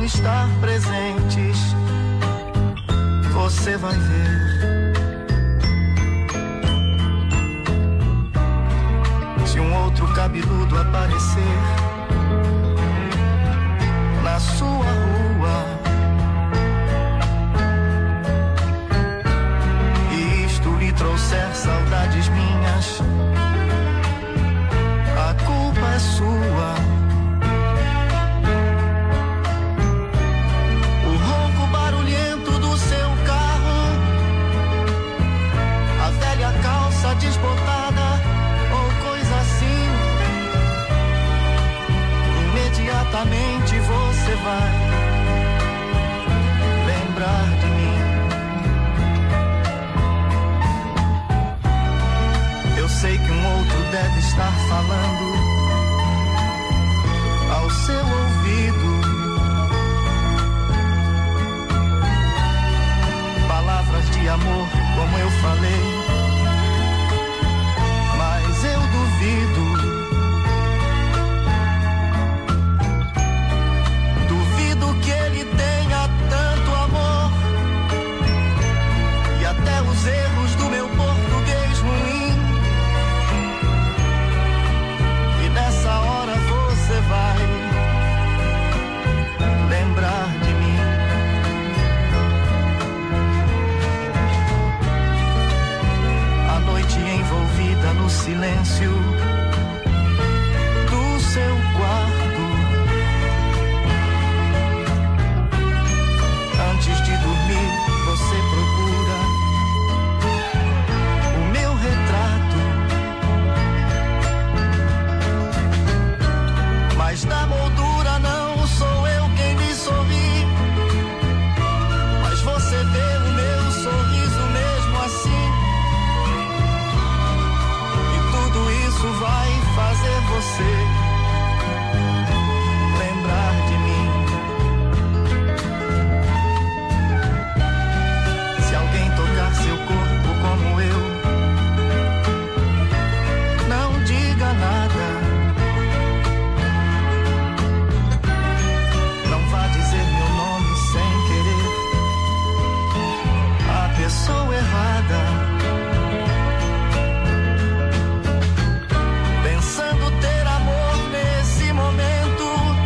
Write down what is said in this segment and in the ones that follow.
estar presentes, você vai ver. Se um outro cabeludo aparecer na sua rua e isto lhe trouxer saudades minhas, a culpa é sua. O ronco barulhento do seu carro, a velha calça desbotada ou coisa assim, imediatamente você vai lembrar de mim. Eu sei que um outro deve estar falando ao seu ouvido palavras de amor, como eu falei, mas eu duvido. Duvido que ele tenha tanto amor e até os erros do meu português ruim. E nessa hora você vai lembrar de mim. A noite envolvida no silêncio do seu quarto, antes de dormir você procura o meu retrato, mas da moldura não sou eu quem lhe sorri, mas você vê o meu sorriso mesmo assim, e tudo isso vai fazer você lembrar de mim. Se alguém tocar seu corpo como eu, não diga nada. Não vá dizer meu nome sem querer a pessoa errada. Pensando ter amor nesse momento,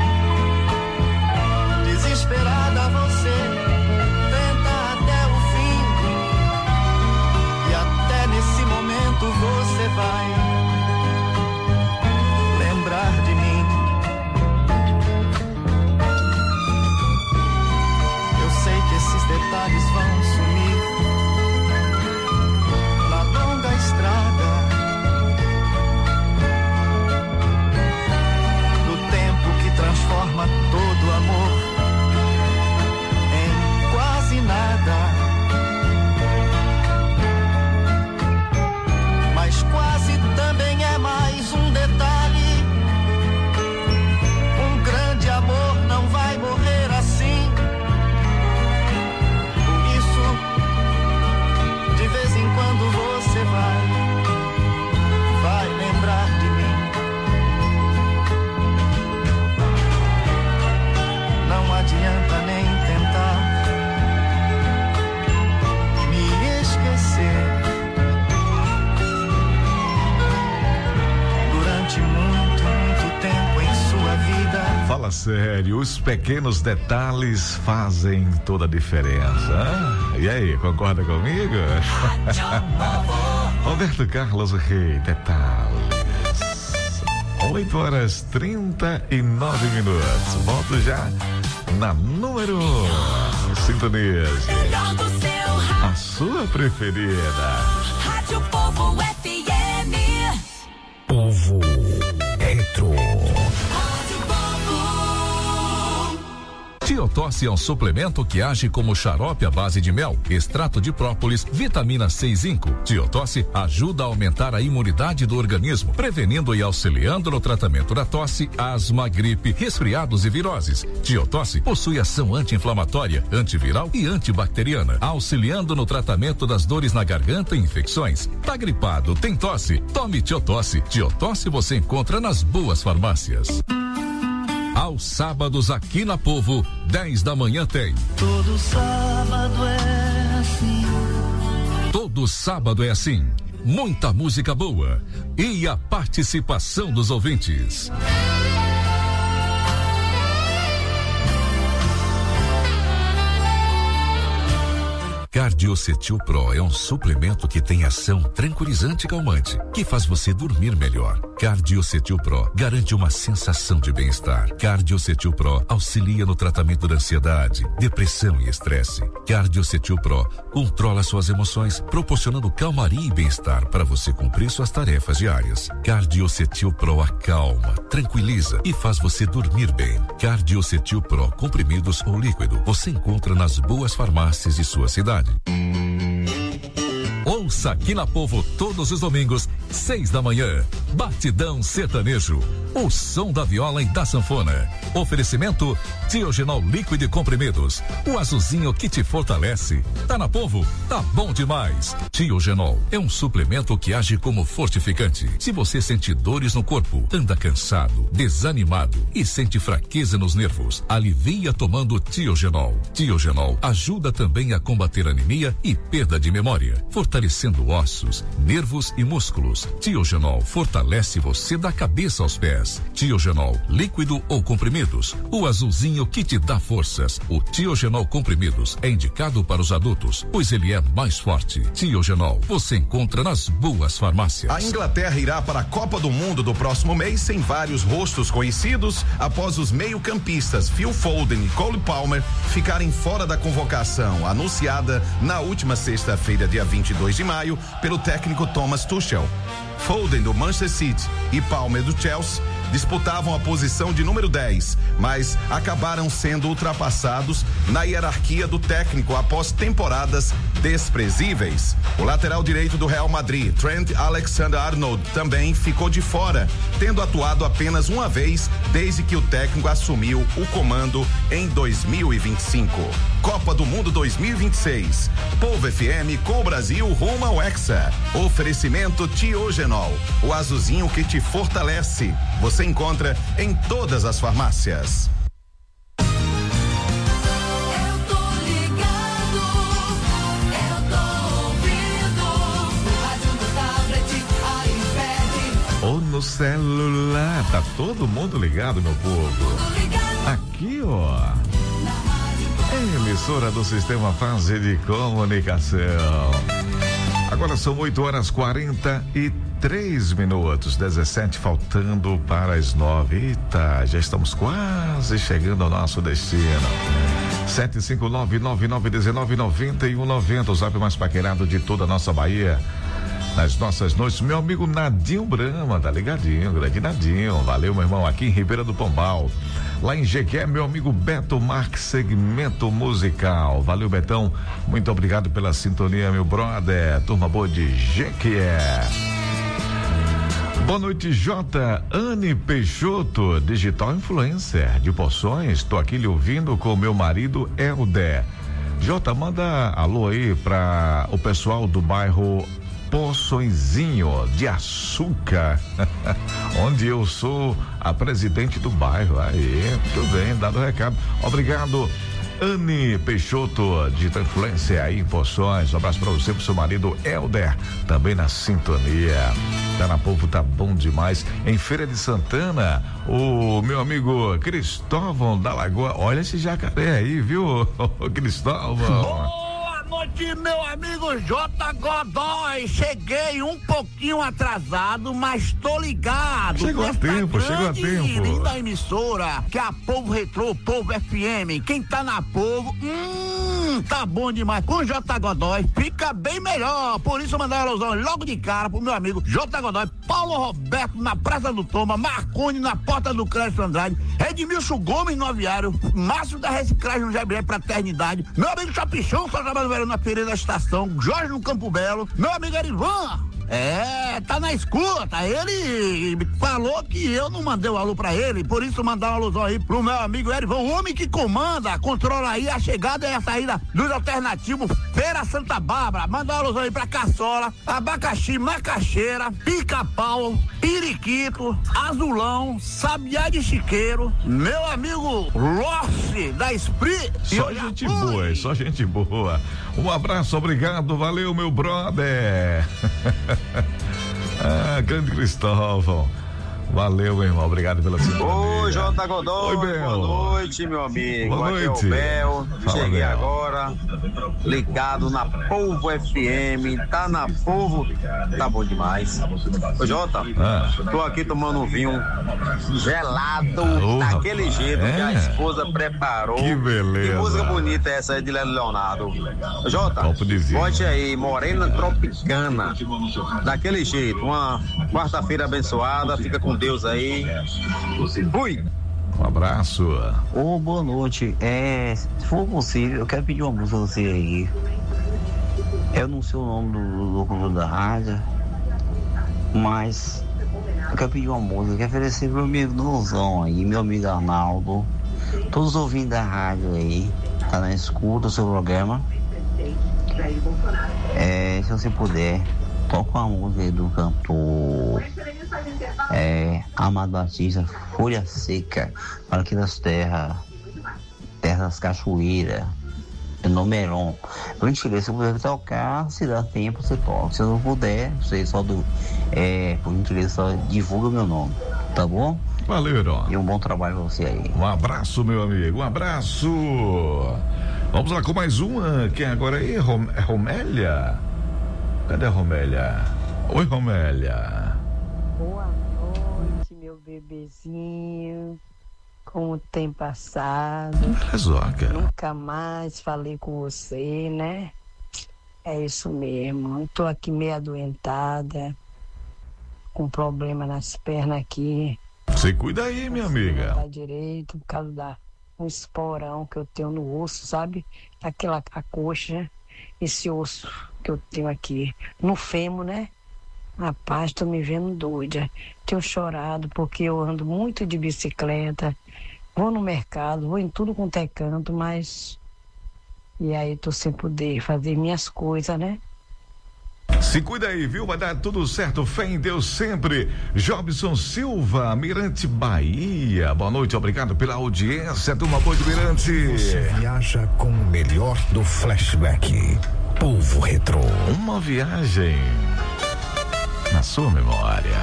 desesperada você tenta até o fim, e até nesse momento você vai lembrar de mim. Eu sei que esses detalhes vão sumir na longa estrada do tempo que transforma todo amor em quase nada. Mas quase também é mais um detalhe. Um grande amor não vai morrer assim. Por isso, de vez em quando você vai lembrar de mim. Não adianta nem tentar me esquecer. Durante muito, muito tempo em sua vida. Fala sério, os pequenos detalhes fazem toda a diferença. E aí, concorda comigo? Roberto Carlos Rei, detalhes. 8h39. Volto já na número 1. Sintonize. A sua preferida. Rádio Povo FM. Povo Retro. Tiotosse é um suplemento que age como xarope à base de mel, extrato de própolis, vitamina C e zinco. Tiotosse ajuda a aumentar a imunidade do organismo, prevenindo e auxiliando no tratamento da tosse, asma, gripe, resfriados e viroses. Tiotosse possui ação anti-inflamatória, antiviral e antibacteriana, auxiliando no tratamento das dores na garganta e infecções. Tá gripado, tem tosse? Tome Tiotosse. Tiotosse você encontra nas boas farmácias. A Aos sábados aqui na Povo, 10 da manhã tem. Todo sábado é assim. Todo sábado é assim. Muita música boa e a participação dos ouvintes. Cardiocetil Pro é um suplemento que tem ação tranquilizante e calmante, que faz você dormir melhor. Cardiocetil Pro garante uma sensação de bem-estar. Cardiocetil Pro auxilia no tratamento da ansiedade, depressão e estresse. Cardiocetil Pro controla suas emoções, proporcionando calmaria e bem-estar para você cumprir suas tarefas diárias. Cardiocetil Pro acalma, tranquiliza e faz você dormir bem. Cardiocetil Pro comprimidos ou líquido você encontra nas boas farmácias de sua cidade. Ouça aqui na Povo todos os domingos, 6 da manhã. Batidão Sertanejo. O som da viola e da sanfona. Oferecimento Tiogenol líquido e comprimidos. O azulzinho que te fortalece. Tá na Povo? Tá bom demais. Tiogenol é um suplemento que age como fortificante. Se você sente dores no corpo, anda cansado, desanimado e sente fraqueza nos nervos, alivia tomando Tiogenol. Tiogenol ajuda também a combater anemia e perda de memória, fortalecendo ossos, nervos e músculos. Tiogenol fortalece você da cabeça aos pés. Tiogenol, líquido ou comprimidos, o azulzinho que te dá forças. O Tiogenol comprimidos é indicado para os adultos, pois ele é mais forte. Tiogenol, você encontra nas boas farmácias. A Inglaterra irá para a Copa do Mundo do próximo mês sem vários rostos conhecidos, após os meio-campistas Phil Foden e Cole Palmer ficarem fora da convocação anunciada na última sexta-feira, dia 22 de maio, pelo técnico Thomas Tuchel. Foden do Manchester City e Palmer do Chelsea disputavam a posição de número 10, mas acabaram sendo ultrapassados na hierarquia do técnico após temporadas desprezíveis. O lateral direito do Real Madrid, Trent Alexander-Arnold, também ficou de fora, tendo atuado apenas uma vez desde que o técnico assumiu o comando em 2025. Copa do Mundo 2026. Povo FM com o Brasil rumo ao Hexa. Oferecimento Tiogenol, o azulzinho que te fortalece. Você encontra em todas as farmácias. Ou no celular, tá todo mundo ligado, meu povo. Aqui, ó. Emissora do Sistema Fase de Comunicação. Agora são 8h43, 17 faltando para as 9. Eita, já estamos quase chegando ao nosso destino. 75999199190, o zap mais paquerado de toda a nossa Bahia. Nas nossas noites, meu amigo Nadinho Brama, tá ligadinho, grande Nadinho, valeu, meu irmão, aqui em Ribeira do Pombal. Lá em Jequié, meu amigo Beto Marques, segmento musical, valeu, Betão, muito obrigado pela sintonia, meu brother, turma boa de Jequié. Boa noite, J. Anne Peixoto, digital influencer de Poções, tô aqui lhe ouvindo com meu marido Helder. J, manda alô aí pra o pessoal do bairro Poçõezinho de Açúcar, onde eu sou a presidente do bairro. Aí, tudo bem, dado o recado. Obrigado, Anne Peixoto, de influência aí em Poções. Um abraço pra você, pro seu marido Helder, também na sintonia. Tá na Povo, tá bom demais. Em Feira de Santana, o meu amigo Cristóvão da Lagoa. Olha esse jacaré aí, viu, Cristóvão? Boa noite, meu amigo J. Godoy. Cheguei um pouquinho atrasado, mas tô ligado. Chegou a tempo. Linda emissora, que é a Povo Retrô, Povo FM. Quem tá na Povo, tá bom demais. Com o J. Godoy fica bem melhor. Por isso eu mandei uma alusão logo de cara pro meu amigo J. Godoy, Paulo Roberto na Praça do Toma, Marconi na Porta do Crédito Andrade, Edmilson Gomes no Aviário, Márcio da Reciclagem no Jaibiré Fraternidade, meu amigo Chapichão, só trabalha no verão na Feira da Estação, Jorge no Campo Belo, meu amigo Erivan, Tá na escuta. Ele falou que eu não mandei o alô pra ele, por isso mandar um alôzão aí pro meu amigo Erivan, o homem que comanda, controla aí a chegada e a saída dos alternativos Feira Santa Bárbara. Mandar um alôzão aí pra Caçola, Abacaxi, Macaxeira, Pica-Pau, Periquito, Azulão, Sabiá de Chiqueiro, meu amigo Lossi da Esprit. Só gente boa, só gente boa. Um abraço, obrigado, valeu, meu brother. Grande Cristóvão. Valeu, meu irmão, obrigado pela sintonia. Oi, J. Godoy. Oi, Bel. Boa noite, meu amigo. Boa noite. Aqui é o Bel. Fala, Cheguei Bel. agora, ligado na Polvo FM. Tá na Polvo, tá bom demais. Ô, Jota, tô aqui tomando um vinho gelado, daquele jeito que a esposa preparou. Que beleza. Que música bonita é essa aí de Leonardo. Ô, Jota, Copo de vinho. bote aí, Morena Tropicana, daquele jeito. Uma quarta-feira abençoada, fica com Deus aí. Fui. Um abraço. Boa noite. Se for possível, eu quero pedir uma música a você aí. Eu não sei o nome do locutor da rádio, mas eu quero pedir uma música. Eu quero oferecer pro meu amigo Nozão aí, meu amigo Arnaldo, todos os ouvintes da rádio aí, tá na escuta do seu programa. Se você puder, toca uma música aí do cantor Amado Batista, Folha Seca, para aqui das terras das cachoeiras, do Nomeron. Por gentileza, se eu puder tocar, se dá tempo, você toca. Se eu não puder, você só por gentileza, só divulga meu nome, tá bom? Valeu, Heron. E um bom trabalho pra você aí. Um abraço, meu amigo, um abraço. Vamos lá com mais uma, quem agora aí? Romélia? Cadê a Romélia? Oi, Romélia. Boa noite, meu bebezinho. Como tem passado? Rezoca. Nunca mais falei com você, né? É isso mesmo. Tô aqui meio adoentada, com problema nas pernas aqui. Se cuida aí, minha amiga. Não dá direito por causa um esporão que eu tenho no osso, sabe? A coxa, esse osso que eu tenho aqui no fêmur, né? Rapaz, tô me vendo doida. Tenho chorado porque eu ando muito de bicicleta, vou no mercado, vou em tudo quanto é canto, mas... E aí tô sem poder fazer minhas coisas, né? Se cuida aí, viu? Vai dar tudo certo. Fé em Deus sempre. Jobson Silva, Mirante Bahia. Boa noite, obrigado pela audiência. Turma boa de Mirante. Você viaja com o melhor do flashback. Polvo Retrô. Uma viagem na sua memória.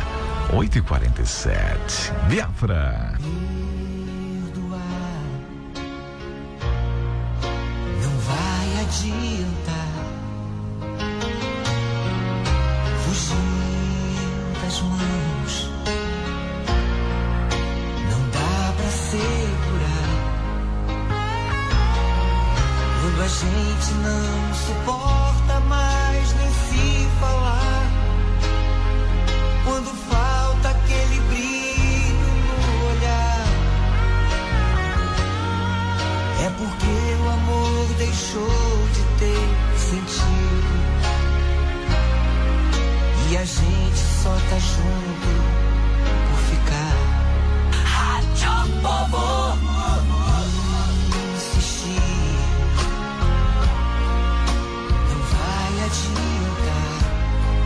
8h47. Biafra. Perdoar não vai adiantar. Fugiu das mãos, não dá pra segurar. Quando a gente não suporta mais nem se falar, quando falta aquele brilho no olhar, é porque o amor deixou de ter sentido. E a gente só tá junto por ficar. Rádio Povo. Insistir não vai adiantar.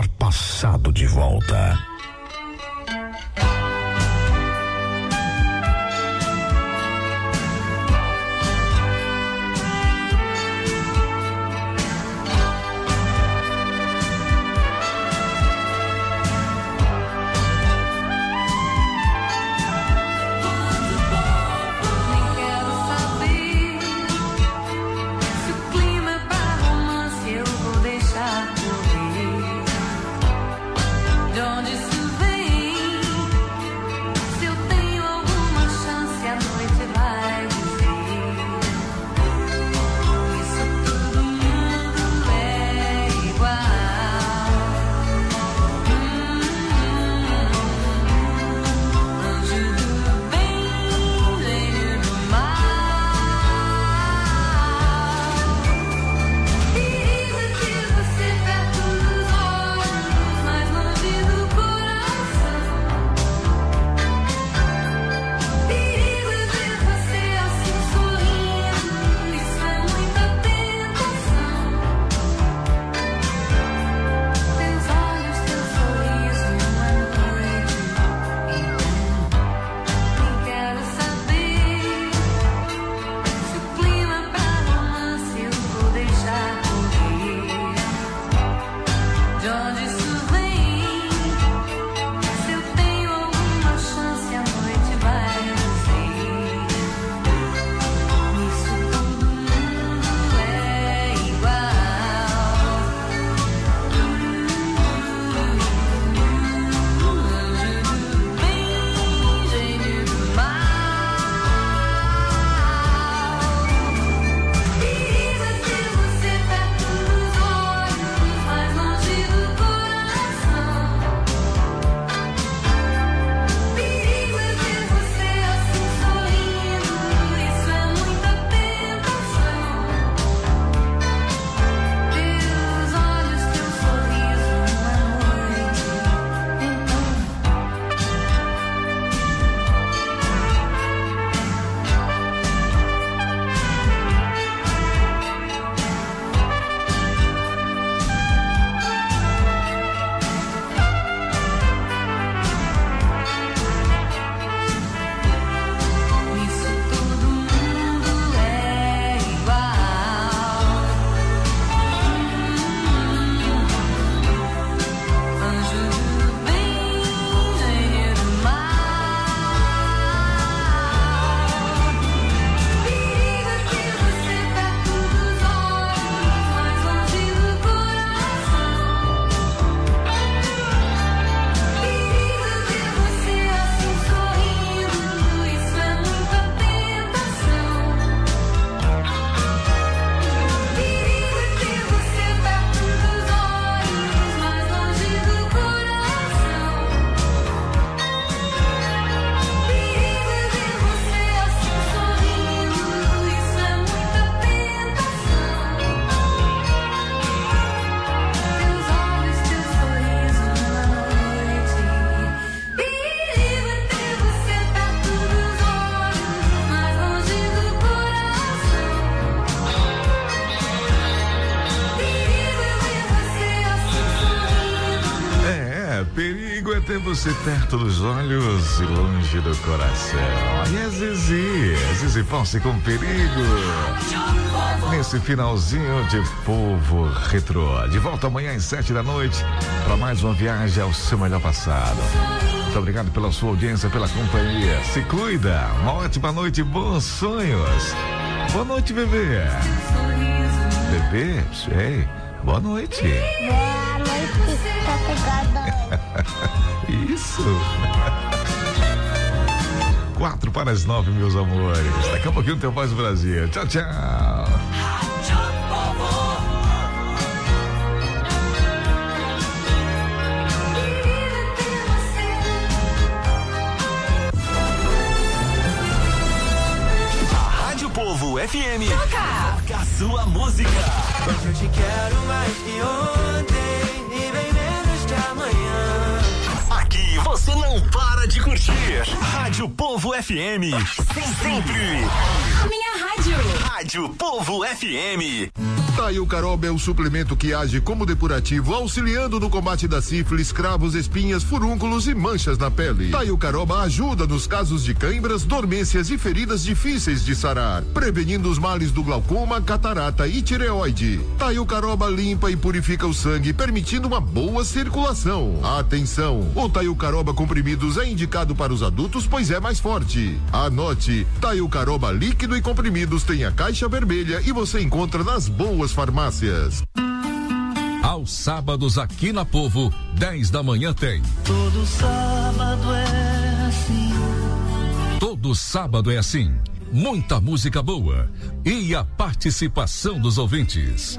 melhor passado de volta. Perigo é ter você perto dos olhos e longe do coração. E a Zizi Ponce com perigo. Nesse finalzinho de Povo Retrô. De volta amanhã às 7 da noite para mais uma viagem ao seu melhor passado. Muito obrigado pela sua audiência, pela companhia. Se cuida. Uma ótima noite e bons sonhos. Boa noite, bebê. Bebê? Ei, boa noite. Boa noite, Isso. 8:45, meus amores. Daqui a pouquinho tem Voz do Brasil. Tchau, tchau. Rádio Povo FM. Toca a sua música. Hoje eu te quero mais que ontem e bem menos que amanhã. Aqui você não para de curtir. Rádio Povo FM. Sempre. A minha rádio. Rádio Povo FM. Taiocaroba é o suplemento que age como depurativo, auxiliando no combate da sífilis, cravos, espinhas, furúnculos e manchas na pele. Taiocaroba ajuda nos casos de cãibras, dormências e feridas difíceis de sarar, prevenindo os males do glaucoma, catarata e tireoide. Taiocaroba limpa e purifica o sangue, permitindo uma boa circulação. Atenção, o Taiocaroba comprimidos é indicado para os adultos, pois é mais forte. Anote, Taiocaroba líquido e comprimidos tem a caixa vermelha e você encontra nas boas farmácias. Aos sábados aqui na Povo, 10 da manhã tem. Todo sábado é assim. Todo sábado é assim. Muita música boa e a participação dos ouvintes.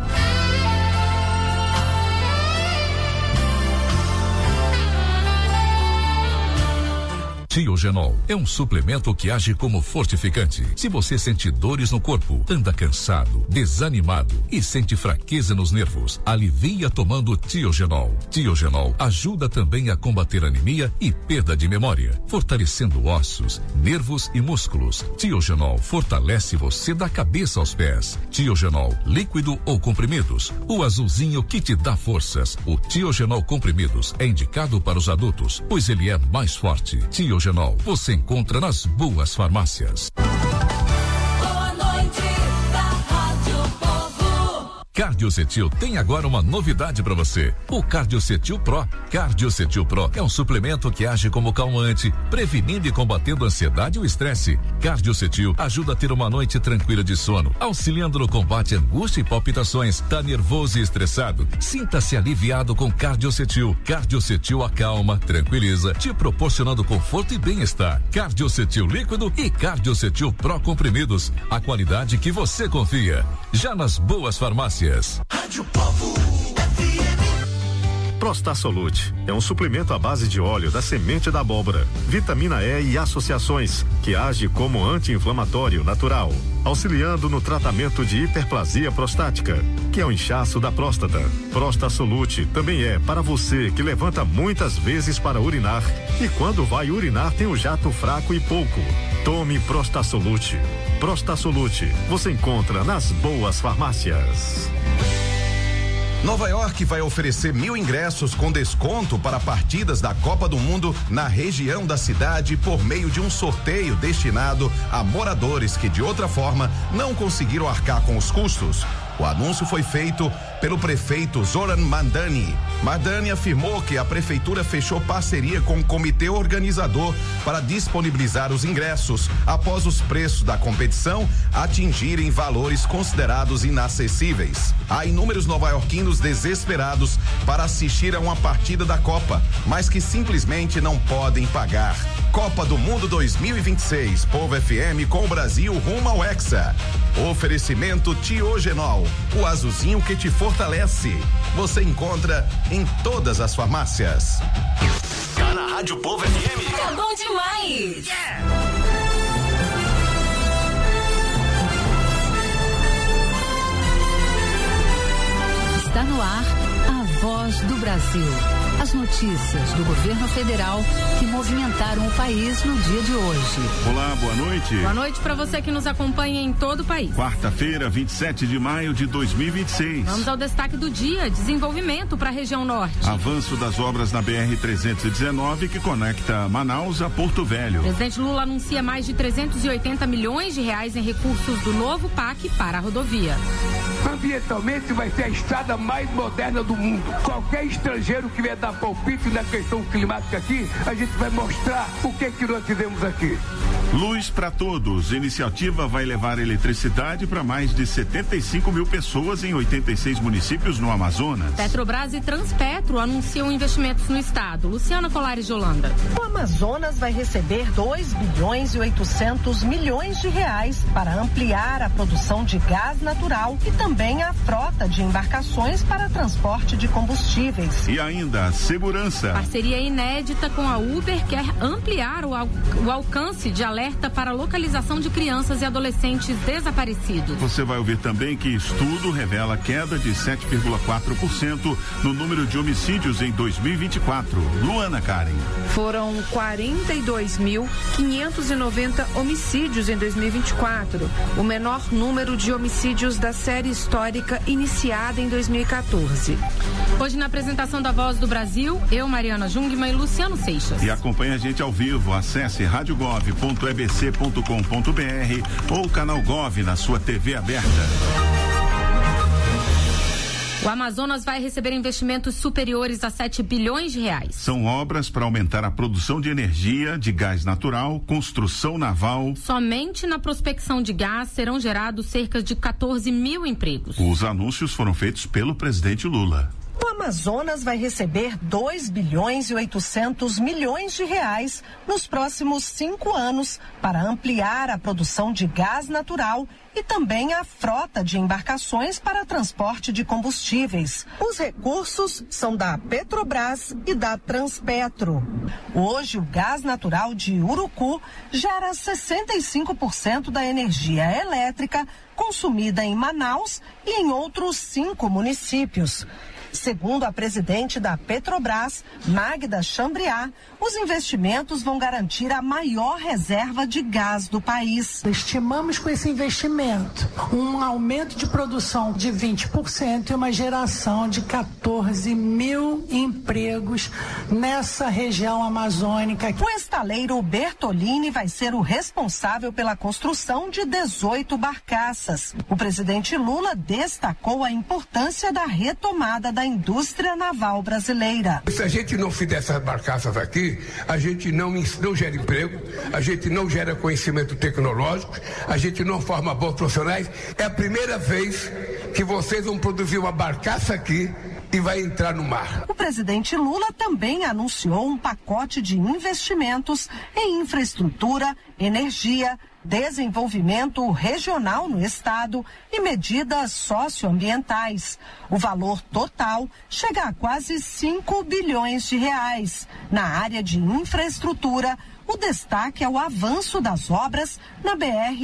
Tiogenol é um suplemento que age como fortificante. Se você sente dores no corpo, anda cansado, desanimado e sente fraqueza nos nervos, alivia tomando Tiogenol. Tiogenol ajuda também a combater anemia e perda de memória, fortalecendo ossos, nervos e músculos. Tiogenol fortalece você da cabeça aos pés. Tiogenol líquido ou comprimidos, o azulzinho que te dá forças. O Tiogenol comprimidos é indicado para os adultos, pois ele é mais forte. Tiogenol você encontra nas boas farmácias. Boa noite, da Rádio Povo. Cardiocetil tem agora uma novidade para você. O Cardiocetil Pro. Cardiocetil Pro é um suplemento que age como calmante, prevenindo e combatendo a ansiedade e o estresse. Cardiocetil ajuda a ter uma noite tranquila de sono, auxiliando no combate à angústia e palpitações. Tá nervoso e estressado? Sinta-se aliviado com Cardiocetil. Cardiocetil acalma, tranquiliza, te proporcionando conforto e bem-estar. Cardiocetil líquido e Cardiocetil Pro comprimidos. A qualidade que você confia. Já nas boas farmácias. Rádio Povo FM. Prostasolute é um suplemento à base de óleo da semente da abóbora, vitamina E e associações, que age como anti-inflamatório natural, auxiliando no tratamento de hiperplasia prostática, que é o inchaço da próstata. Prostasolute também é para você que levanta muitas vezes para urinar e quando vai urinar tem o jato fraco e pouco. Tome Prostasolute. Prostasolute você encontra nas boas farmácias. Nova York vai oferecer 1.000 ingressos com desconto para partidas da Copa do Mundo na região da cidade por meio de um sorteio destinado a moradores que de outra forma não conseguiram arcar com os custos. O anúncio foi feito pelo prefeito Zoran Mandani. Mandani afirmou que a prefeitura fechou parceria com o comitê organizador para disponibilizar os ingressos após os preços da competição atingirem valores considerados inacessíveis. Há inúmeros nova-iorquinos desesperados para assistir a uma partida da Copa, mas que simplesmente não podem pagar. Copa do Mundo 2026, Povo FM com o Brasil rumo ao Hexa. Oferecimento Tiogenol, o azulzinho que te fortalece. Você encontra em todas as farmácias. Tá na Rádio Povo FM. Tá bom demais. Está no ar a Voz do Brasil. As notícias do governo federal que movimentaram o país no dia de hoje. Olá, boa noite. Boa noite para você que nos acompanha em todo o país. Quarta-feira, 27 de maio de 2026. Vamos ao destaque do dia: desenvolvimento para a região norte. Avanço das obras na BR-319 que conecta Manaus a Porto Velho. O presidente Lula anuncia mais de 380 milhões de reais em recursos do novo PAC para a rodovia. Ambientalmente vai ser a estrada mais moderna do mundo. Qualquer estrangeiro que vier dar palpite na questão climática aqui, a gente vai mostrar o que nós fizemos aqui. Luz para todos. Iniciativa vai levar eletricidade para mais de 75 mil pessoas em 86 municípios no Amazonas. Petrobras e Transpetro anunciam investimentos no estado. Luciana Colares de Holanda. O Amazonas vai receber 2 bilhões e 800 milhões de reais para ampliar a produção de gás natural e também a frota de embarcações para transporte de combustíveis. E ainda segurança. Parceria inédita com a Uber quer ampliar o alcance de alerta para localização de crianças e adolescentes desaparecidos. Você vai ouvir também que estudo revela queda de 7,4% no número de homicídios em 2024. Luana Karen. Foram 42.590 homicídios em 2024, o menor número de homicídios da série histórica iniciada em 2014. Hoje, na apresentação da Voz do Brasil, eu, Mariana Jungmann e Luciano Seixas. E acompanhe a gente ao vivo. Acesse radiogov.ebc.com.br ou canal Gov na sua TV aberta. O Amazonas vai receber investimentos superiores a 7 bilhões de reais. São obras para aumentar a produção de energia, de gás natural, construção naval. Somente na prospecção de gás serão gerados cerca de 14 mil empregos. Os anúncios foram feitos pelo presidente Lula. O Amazonas vai receber 2 bilhões e 800 milhões de reais nos próximos 5 anos para ampliar a produção de gás natural e também a frota de embarcações para transporte de combustíveis. Os recursos são da Petrobras e da Transpetro. Hoje, o gás natural de Urucu gera 65% da energia elétrica consumida em Manaus e em outros 5 municípios. Segundo a presidente da Petrobras, Magda Chambriard, os investimentos vão garantir a maior reserva de gás do país. Estimamos com esse investimento um aumento de produção de 20% e uma geração de 14 mil empregos nessa região amazônica. O estaleiro Bertolini vai ser o responsável pela construção de 18 barcaças. O presidente Lula destacou a importância da retomada da indústria naval brasileira. Se a gente não fizer essas barcaças aqui, a gente não gera emprego, a gente não gera conhecimento tecnológico, a gente não forma bons profissionais. É a primeira vez que vocês vão produzir uma barcaça aqui e vai entrar no mar. O presidente Lula também anunciou um pacote de investimentos em infraestrutura, energia, desenvolvimento regional no estado e medidas socioambientais. O valor total chega a quase 5 bilhões de reais. Na área de infraestrutura, o destaque é o avanço das obras na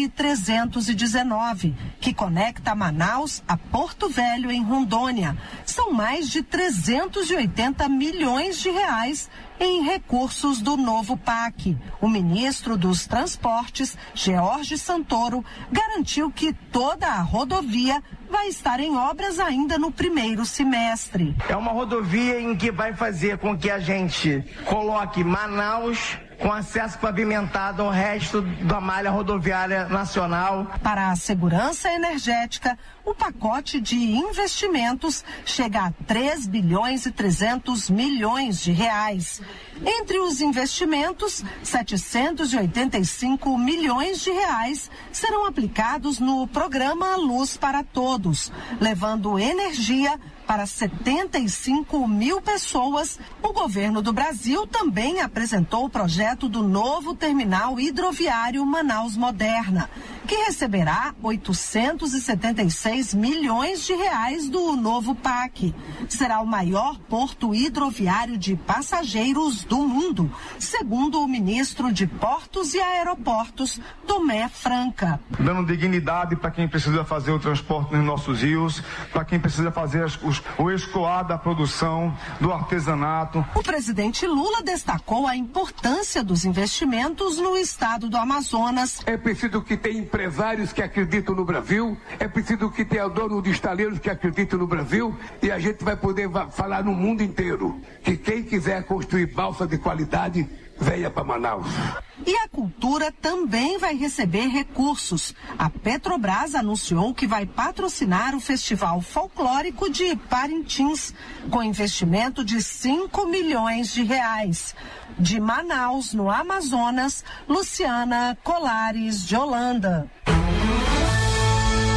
BR-319, que conecta Manaus a Porto Velho, em Rondônia. São mais de 380 milhões de reais em recursos do novo PAC. O ministro dos Transportes, George Santoro, garantiu que toda a rodovia vai estar em obras ainda no primeiro semestre. É uma rodovia em que vai fazer com que a gente coloque Manaus com acesso pavimentado ao resto da malha rodoviária nacional. Para a segurança energética, o pacote de investimentos chega a 3 bilhões e 300 milhões de reais. Entre os investimentos, 785 milhões de reais serão aplicados no programa Luz para Todos, levando energia para 75 mil pessoas. O governo do Brasil também apresentou o projeto do novo terminal hidroviário Manaus Moderna, que receberá 876 milhões de reais do novo PAC. Será o maior porto hidroviário de passageiros do mundo, segundo o ministro de Portos e Aeroportos, Tomé Franca. Dando dignidade para quem precisa fazer o transporte nos nossos rios, para quem precisa fazer o escoar da produção, do artesanato. O presidente Lula destacou a importância dos investimentos no estado do Amazonas. É preciso que tenha empresários que acreditam no Brasil, é preciso que tenha dono de estaleiros que acreditam no Brasil, e a gente vai poder falar no mundo inteiro que quem quiser construir balsa de qualidade, venha para Manaus. E a cultura também vai receber recursos. A Petrobras anunciou que vai patrocinar o Festival Folclórico de Parintins, com investimento de 5 milhões de reais. De Manaus, no Amazonas, Luciana Colares de Holanda. A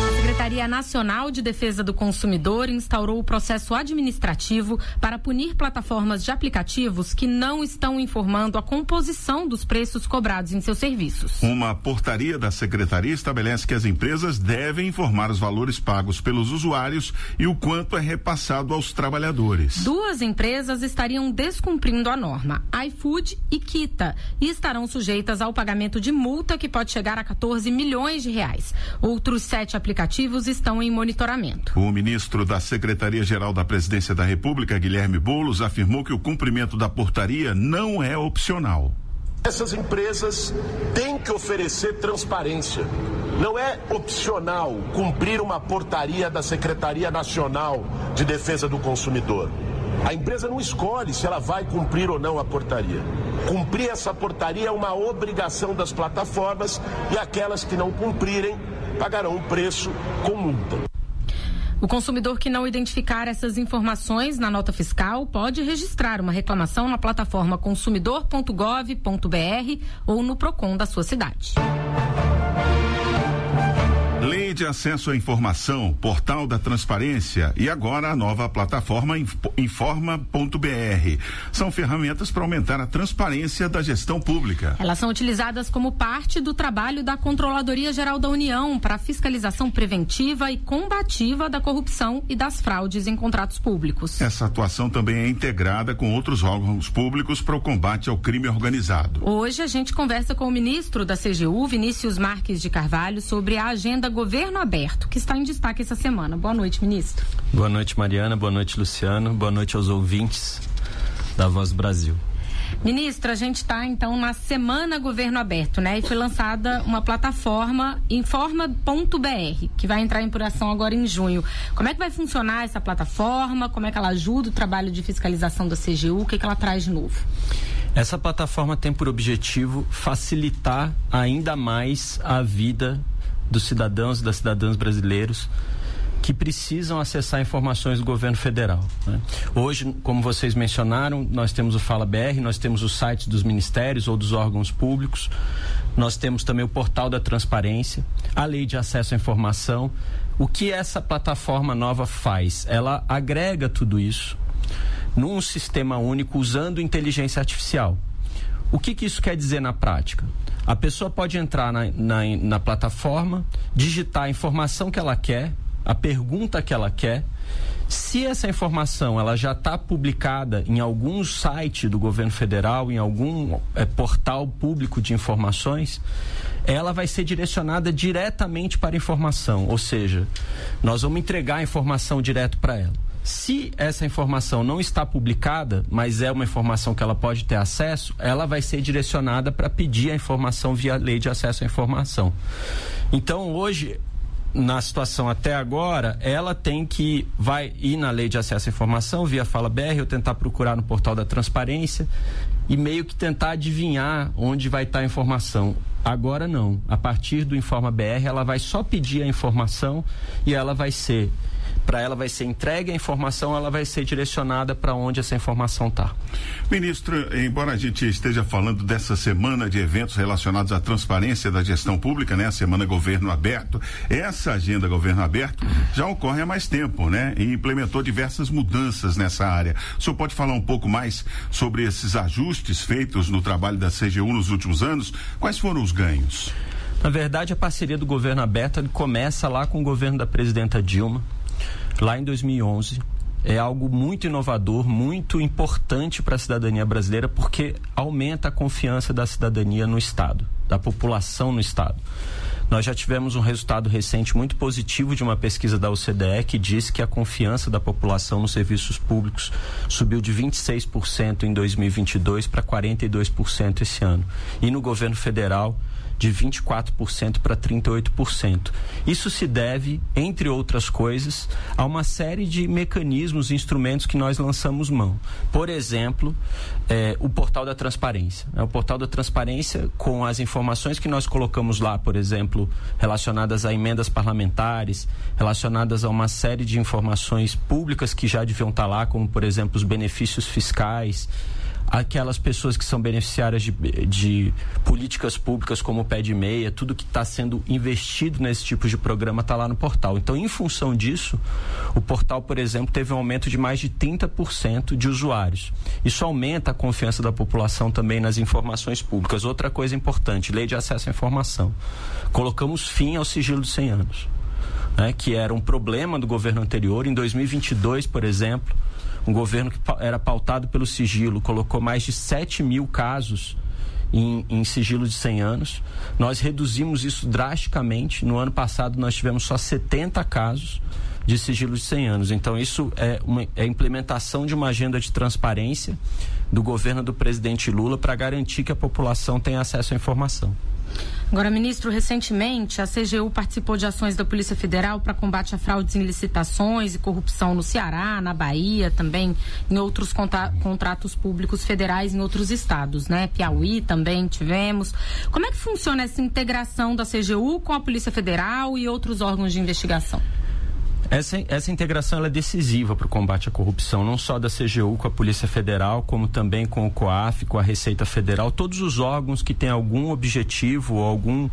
Secretaria Nacional de Defesa do Consumidor instaurou o processo administrativo para punir plataformas de aplicativos que não estão informando a composição dos preços cobrados em seus serviços. Uma portaria da Secretaria estabelece que as empresas devem informar os valores pagos pelos usuários e o quanto é repassado aos trabalhadores. 2 empresas estariam descumprindo a norma, iFood e Kita, e estarão sujeitas ao pagamento de multa que pode chegar a 14 milhões de reais. Outros 7 aplicativos estão em monitoramento. O ministro da Secretaria-Geral da Presidência da República, Guilherme Boulos, afirmou que o cumprimento da portaria não é opcional. Essas empresas têm que oferecer transparência. Não é opcional cumprir uma portaria da Secretaria Nacional de Defesa do Consumidor. A empresa não escolhe se ela vai cumprir ou não a portaria. Cumprir essa portaria é uma obrigação das plataformas e aquelas que não cumprirem pagarão um preço com multa. O consumidor que não identificar essas informações na nota fiscal pode registrar uma reclamação na plataforma consumidor.gov.br ou no PROCON da sua cidade. Lei de Acesso à Informação, Portal da Transparência e agora a nova plataforma Informa.br. São ferramentas para aumentar a transparência da gestão pública. Elas são utilizadas como parte do trabalho da Controladoria Geral da União para a fiscalização preventiva e combativa da corrupção e das fraudes em contratos públicos. Essa atuação também é integrada com outros órgãos públicos para o combate ao crime organizado. Hoje a gente conversa com o ministro da CGU, Vinícius Marques de Carvalho, sobre a agenda Governo Aberto, que está em destaque essa semana. Boa noite, ministro. Boa noite, Mariana. Boa noite, Luciano. Boa noite aos ouvintes da Voz do Brasil. Ministro, a gente está então na semana Governo Aberto, né? E foi lançada uma plataforma Informa.br, que vai entrar em apuração agora em junho. Como é que vai funcionar essa plataforma? Como é que ela ajuda o trabalho de fiscalização da CGU? O que ela traz de novo? Essa plataforma tem por objetivo facilitar ainda mais a vida dos cidadãos e das cidadãs brasileiros que precisam acessar informações do governo federal, né? Hoje, como vocês mencionaram, nós temos o Fala BR, nós temos os sites dos ministérios ou dos órgãos públicos, nós temos também o portal da transparência, a lei de acesso à informação. O que essa plataforma nova faz? Ela agrega tudo isso num sistema único usando inteligência artificial. O que isso quer dizer na prática? A pessoa pode entrar na plataforma, digitar a informação que ela quer, a pergunta que ela quer. Se essa informação ela já está publicada em algum site do governo federal, em algum portal público de informações, ela vai ser direcionada diretamente para a informação, ou seja, nós vamos entregar a informação direto para ela. Se essa informação não está publicada, mas é uma informação que ela pode ter acesso, ela vai ser direcionada para pedir a informação via lei de acesso à informação. Então, hoje, na situação até agora, ela vai ir na lei de acesso à informação via Fala BR, ou tentar procurar no portal da transparência e meio que tentar adivinhar onde vai estar a informação. Agora não. A partir do Informa BR, ela vai só pedir a informação e ela vai ser entregue a informação, ela vai ser direcionada para onde essa informação está. Ministro, embora a gente esteja falando dessa semana de eventos relacionados à transparência da gestão pública, né? A semana Governo Aberto, essa agenda Governo Aberto já ocorre há mais tempo, né? E implementou diversas mudanças nessa área. O senhor pode falar um pouco mais sobre esses ajustes feitos no trabalho da CGU nos últimos anos? Quais foram os ganhos? Na verdade, a parceria do Governo Aberto começa lá com o governo da presidenta Dilma, lá em 2011. É algo muito inovador, muito importante para a cidadania brasileira, porque aumenta a confiança da cidadania no Estado, da população no Estado. Nós já tivemos um resultado recente muito positivo de uma pesquisa da OCDE que diz que a confiança da população nos serviços públicos subiu de 26% em 2022 para 42% esse ano. E no governo federal, de 24% para 38%. Isso se deve, entre outras coisas, a uma série de mecanismos e instrumentos que nós lançamos mão. Por exemplo, o portal da transparência. O portal da transparência, com as informações que nós colocamos lá, por exemplo, relacionadas a emendas parlamentares, relacionadas a uma série de informações públicas que já deviam estar lá, como, por exemplo, os benefícios fiscais, aquelas pessoas que são beneficiárias de políticas públicas como o Pé de Meia, tudo que está sendo investido nesse tipo de programa está lá no portal. Então, em função disso, o portal, por exemplo, teve um aumento de mais de 30% de usuários. Isso aumenta a confiança da população também nas informações públicas. Outra coisa importante, lei de acesso à informação. Colocamos fim ao sigilo de 100 anos, né, que era um problema do governo anterior. Em 2022, por exemplo, um governo que era pautado pelo sigilo colocou mais de 7 mil casos em sigilo de 100 anos. Nós reduzimos isso drasticamente. No ano passado nós tivemos só 70 casos de sigilo de 100 anos. Então isso é a implementação de uma agenda de transparência do governo do presidente Lula para garantir que a população tenha acesso à informação. Agora, ministro, recentemente a CGU participou de ações da Polícia Federal para combate a fraudes em licitações e corrupção no Ceará, na Bahia, também em outros contratos públicos federais em outros estados, né? Piauí também tivemos. Como é que funciona essa integração da CGU com a Polícia Federal e outros órgãos de investigação? Essa integração ela é decisiva para o combate à corrupção, não só da CGU com a Polícia Federal, como também com o COAF, com a Receita Federal, todos os órgãos que têm algum objetivo ou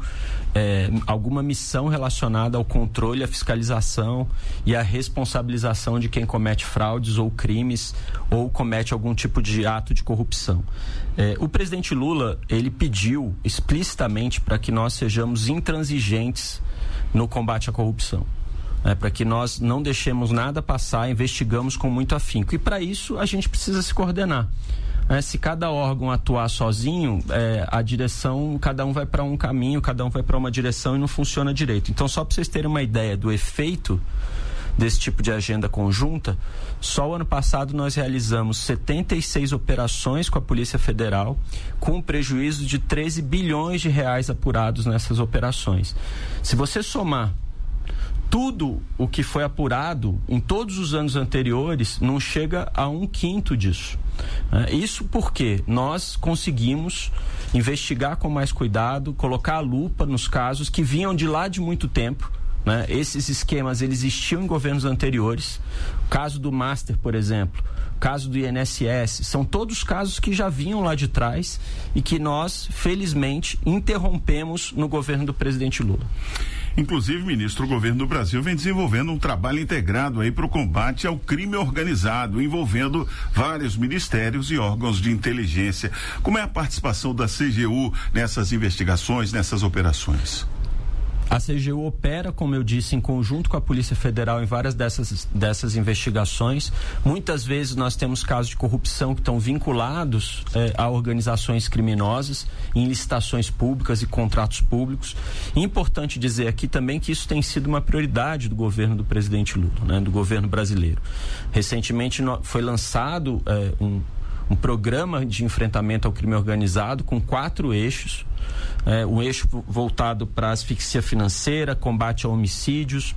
alguma missão relacionada ao controle, à fiscalização e à responsabilização de quem comete fraudes ou crimes ou comete algum tipo de ato de corrupção. O presidente Lula, ele pediu explicitamente para que nós sejamos intransigentes no combate à corrupção. Para que nós não deixemos nada passar, investigamos com muito afinco. E para isso a gente precisa se coordenar. Se cada órgão atuar sozinho, a direção, cada um vai para um caminho, cada um vai para uma direção e não funciona direito. Então, só para vocês terem uma ideia do efeito desse tipo de agenda conjunta, só o ano passado nós realizamos 76 operações com a Polícia Federal, com um prejuízo de 13 bilhões de reais apurados nessas operações. Se você somar tudo o que foi apurado em todos os anos anteriores, não chega a 1/5 disso. Isso porque nós conseguimos investigar com mais cuidado, colocar a lupa nos casos que vinham de lá de muito tempo. Esses esquemas eles existiam em governos anteriores. O caso do Master, por exemplo, o caso do INSS, são todos casos que já vinham lá de trás e que nós, felizmente, interrompemos no governo do presidente Lula. Inclusive, ministro, o governo do Brasil vem desenvolvendo um trabalho integrado aí para o combate ao crime organizado, envolvendo vários ministérios e órgãos de inteligência. Como é a participação da CGU nessas investigações, nessas operações? A CGU opera, como eu disse, em conjunto com a Polícia Federal em várias dessas investigações. Muitas vezes nós temos casos de corrupção que estão vinculados a organizações criminosas, em licitações públicas e contratos públicos. E é importante dizer aqui também que isso tem sido uma prioridade do governo do presidente Lula, do governo brasileiro. Recentemente foi lançado um programa de enfrentamento ao crime organizado com 4 eixos. Um eixo voltado para asfixia financeira, combate a homicídios,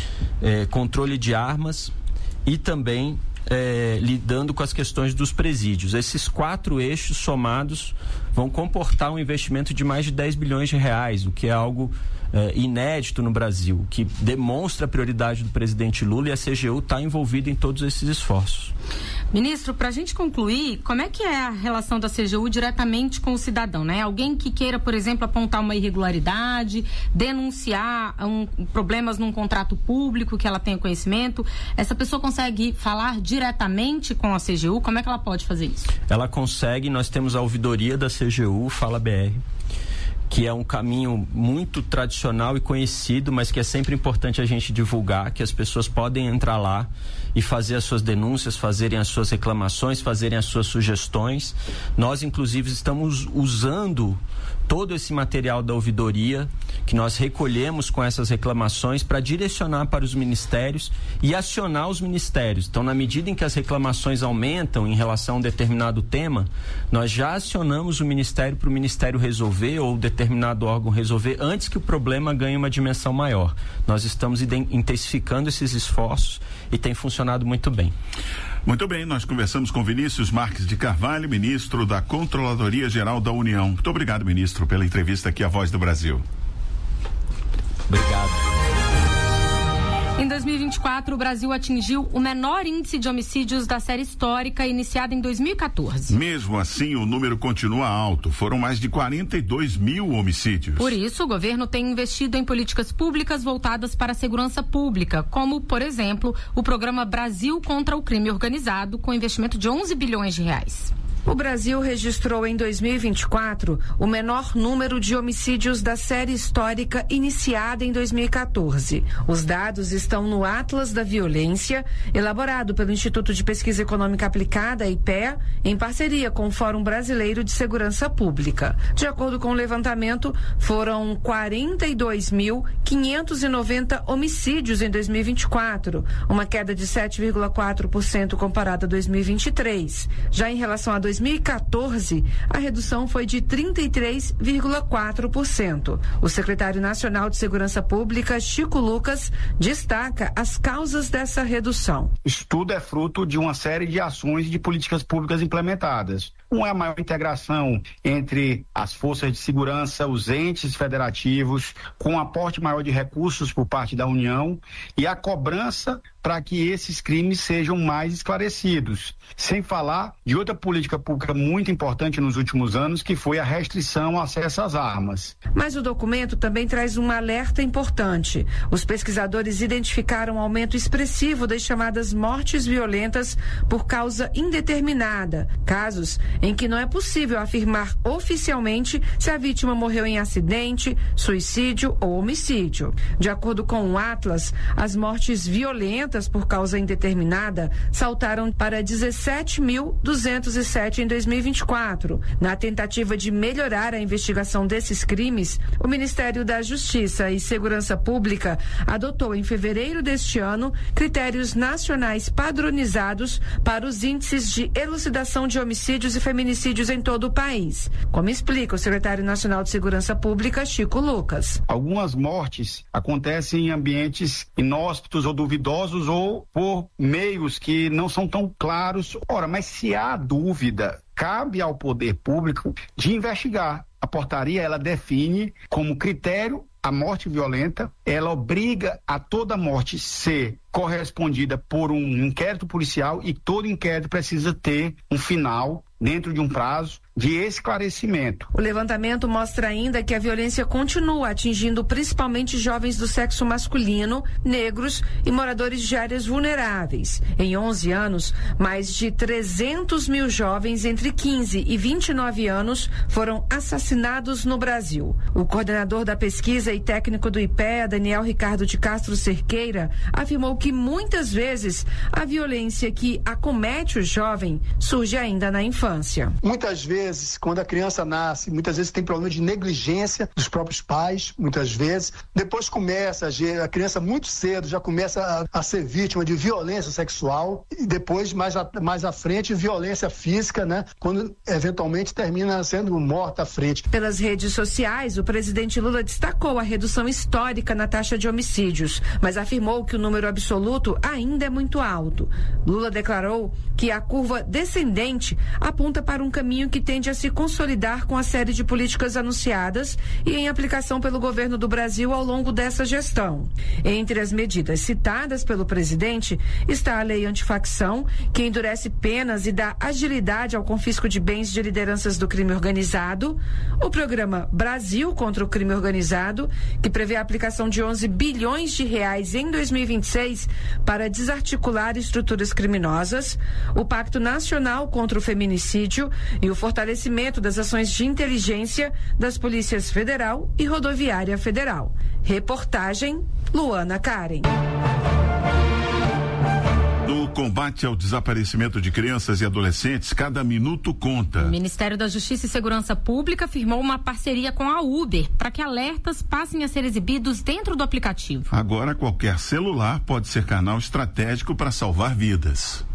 controle de armas e também lidando com as questões dos presídios. Esses 4 eixos somados vão comportar um investimento de mais de 10 bilhões de reais, o que é algo inédito no Brasil, que demonstra a prioridade do presidente Lula, e a CGU está envolvida em todos esses esforços. Ministro, para a gente concluir, como é que é a relação da CGU diretamente com o cidadão, né? Alguém que queira, por exemplo, apontar uma irregularidade, denunciar problemas num contrato público que ela tenha conhecimento, essa pessoa consegue falar diretamente com a CGU? Como é que ela pode fazer isso? Ela consegue, nós temos a ouvidoria da CGU, Fala BR, que é um caminho muito tradicional e conhecido, mas que é sempre importante a gente divulgar, que as pessoas podem entrar lá e fazer as suas denúncias, fazerem as suas reclamações, fazerem as suas sugestões. Nós, inclusive, estamos usando todo esse material da ouvidoria que nós recolhemos com essas reclamações para direcionar para os ministérios e acionar os ministérios. Então, na medida em que as reclamações aumentam em relação a um determinado tema, nós já acionamos o ministério para o ministério resolver ou determinado órgão resolver antes que o problema ganhe uma dimensão maior. Nós estamos intensificando esses esforços e tem funcionado muito bem. Muito bem, nós conversamos com Vinícius Marques de Carvalho, ministro da Controladoria Geral da União. Muito obrigado, ministro, pela entrevista aqui à Voz do Brasil. Obrigado. Em 2024, o Brasil atingiu o menor índice de homicídios da série histórica iniciada em 2014. Mesmo assim, o número continua alto. Foram mais de 42 mil homicídios. Por isso, o governo tem investido em políticas públicas voltadas para a segurança pública, como, por exemplo, o programa Brasil contra o Crime Organizado, com investimento de 11 bilhões de reais. O Brasil registrou em 2024 o menor número de homicídios da série histórica iniciada em 2014. Os dados estão no Atlas da Violência, elaborado pelo Instituto de Pesquisa Econômica Aplicada, IPEA, em parceria com o Fórum Brasileiro de Segurança Pública. De acordo com o levantamento, foram 42.590 homicídios em 2024, uma queda de 7,4% comparada a 2023. Já em relação a 2014, a redução foi de 33,4%. O secretário nacional de Segurança Pública, Chico Lucas, destaca as causas dessa redução. Isso tudo é fruto de uma série de ações de políticas públicas implementadas. Um é a maior integração entre as forças de segurança, os entes federativos, com um aporte maior de recursos por parte da União e a cobrança para que esses crimes sejam mais esclarecidos. Sem falar de outra política pública muito importante nos últimos anos, que foi a restrição ao acesso às armas. Mas o documento também traz um alerta importante. Os pesquisadores identificaram um aumento expressivo das chamadas mortes violentas por causa indeterminada, casos em que não é possível afirmar oficialmente se a vítima morreu em acidente, suicídio ou homicídio. De acordo com o Atlas, as mortes violentas por causa indeterminada saltaram para 17.207 em 2024. Na tentativa de melhorar a investigação desses crimes, o Ministério da Justiça e Segurança Pública adotou em fevereiro deste ano critérios nacionais padronizados para os índices de elucidação de homicídios e feminicídios em todo o país, como explica o secretário nacional de Segurança Pública, Chico Lucas. Algumas mortes acontecem em ambientes inóspitos ou duvidosos ou por meios que não são tão claros. Ora, mas se há dúvida, cabe ao poder público de investigar. A portaria, ela define como critério a morte violenta, ela obriga a toda morte ser correspondida por um inquérito policial e todo inquérito precisa ter um final dentro de um prazo de esclarecimento. O levantamento mostra ainda que a violência continua atingindo principalmente jovens do sexo masculino, negros e moradores de áreas vulneráveis. Em 11 anos, mais de 300 mil jovens entre 15 e 29 anos foram assassinados no Brasil. O coordenador da pesquisa e técnico do IPEA, Daniel Ricardo de Castro Cerqueira, afirmou que muitas vezes a violência que acomete o jovem surge ainda na infância. Muitas vezes, quando a criança nasce, muitas vezes tem problema de negligência dos próprios pais, muitas vezes. Depois começa, a criança muito cedo já começa a ser vítima de violência sexual e depois, mais à frente, violência física, né? Quando eventualmente termina sendo morta à frente. Pelas redes sociais, o presidente Lula destacou a redução histórica na taxa de homicídios, mas afirmou que o número absoluto ainda é muito alto. Lula declarou que a curva descendente aponta para um caminho que tende a se consolidar com a série de políticas anunciadas e em aplicação pelo governo do Brasil ao longo dessa gestão. Entre as medidas citadas pelo presidente está a lei antifacção, que endurece penas e dá agilidade ao confisco de bens de lideranças do crime organizado, o programa Brasil contra o Crime Organizado, que prevê a aplicação de 11 bilhões de reais em 2026 para desarticular estruturas criminosas, o Pacto Nacional contra o Feminicídio e o fortalecimento das ações de inteligência das polícias federal e rodoviária federal. Reportagem Luana Karen. No combate ao desaparecimento de crianças e adolescentes, cada minuto conta. O Ministério da Justiça e Segurança Pública firmou uma parceria com a Uber para que alertas passem a ser exibidos dentro do aplicativo. Agora, qualquer celular pode ser canal estratégico para salvar vidas.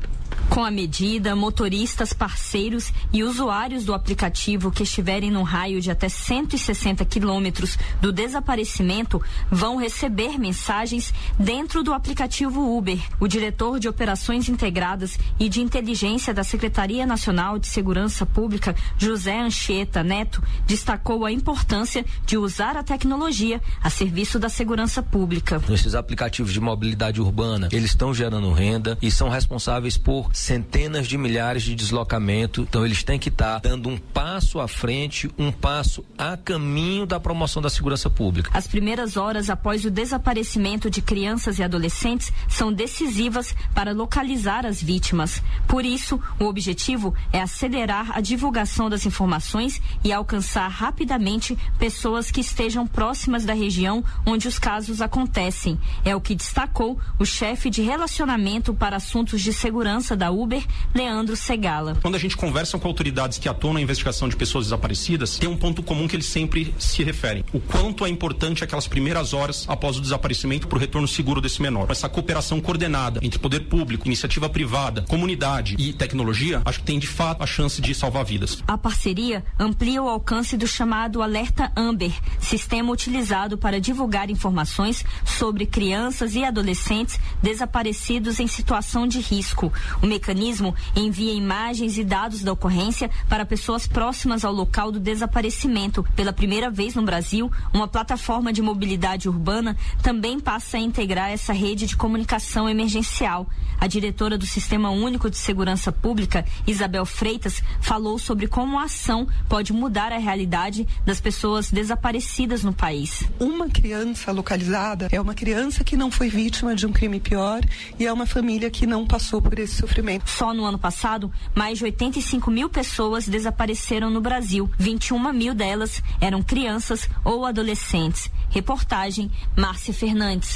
Com a medida, motoristas, parceiros e usuários do aplicativo que estiverem no raio de até 160 quilômetros do desaparecimento vão receber mensagens dentro do aplicativo Uber. O diretor de Operações Integradas e de Inteligência da Secretaria Nacional de Segurança Pública, José Anchieta Neto, destacou a importância de usar a tecnologia a serviço da segurança pública. Esses aplicativos de mobilidade urbana, eles estão gerando renda e são responsáveis por centenas de milhares de deslocamentos, então eles têm que estar dando um passo à frente, um passo a caminho da promoção da segurança pública. As primeiras horas após o desaparecimento de crianças e adolescentes são decisivas para localizar as vítimas. Por isso, o objetivo é acelerar a divulgação das informações e alcançar rapidamente pessoas que estejam próximas da região onde os casos acontecem. É o que destacou o chefe de relacionamento para assuntos de segurança da Uber, Leandro Segala. Quando a gente conversa com autoridades que atuam na investigação de pessoas desaparecidas, tem um ponto comum que eles sempre se referem: o quanto é importante aquelas primeiras horas após o desaparecimento para o retorno seguro desse menor. Essa cooperação coordenada entre poder público, iniciativa privada, comunidade e tecnologia, acho que tem de fato a chance de salvar vidas. A parceria amplia o alcance do chamado Alerta Amber, sistema utilizado para divulgar informações sobre crianças e adolescentes desaparecidos em situação de risco. O mecanismo envia imagens e dados da ocorrência para pessoas próximas ao local do desaparecimento. Pela primeira vez no Brasil, uma plataforma de mobilidade urbana também passa a integrar essa rede de comunicação emergencial. A diretora do Sistema Único de Segurança Pública, Isabel Freitas, falou sobre como a ação pode mudar a realidade das pessoas desaparecidas no país. Uma criança localizada é uma criança que não foi vítima de um crime pior e é uma família que não passou por esse sofrimento. Só no ano passado, mais de 85 mil pessoas desapareceram no Brasil. 21 mil delas eram crianças ou adolescentes. Reportagem Márcia Fernandes.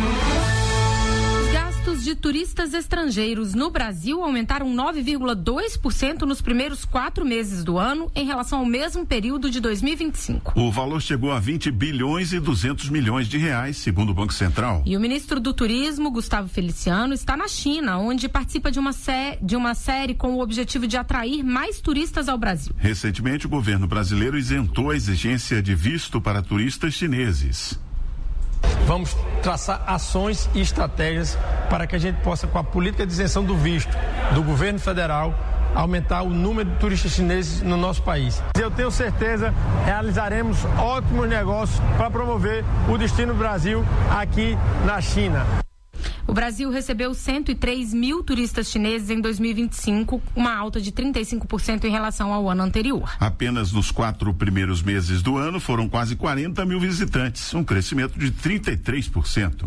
Gastos de turistas estrangeiros no Brasil aumentaram 9,2% nos primeiros 4 meses do ano em relação ao mesmo período de 2025. O valor chegou a 20 bilhões e 200 milhões de reais, segundo o Banco Central. E o ministro do Turismo, Gustavo Feliciano, está na China, onde participa de uma série com o objetivo de atrair mais turistas ao Brasil. Recentemente, o governo brasileiro isentou a exigência de visto para turistas chineses. Vamos traçar ações e estratégias para que a gente possa, com a política de isenção do visto do governo federal, aumentar o número de turistas chineses no nosso país. Eu tenho certeza realizaremos ótimos negócios para promover o destino do Brasil aqui na China. O Brasil recebeu 103 mil turistas chineses em 2025, uma alta de 35% em relação ao ano anterior. Apenas nos 4 primeiros meses do ano foram quase 40 mil visitantes, um crescimento de 33%.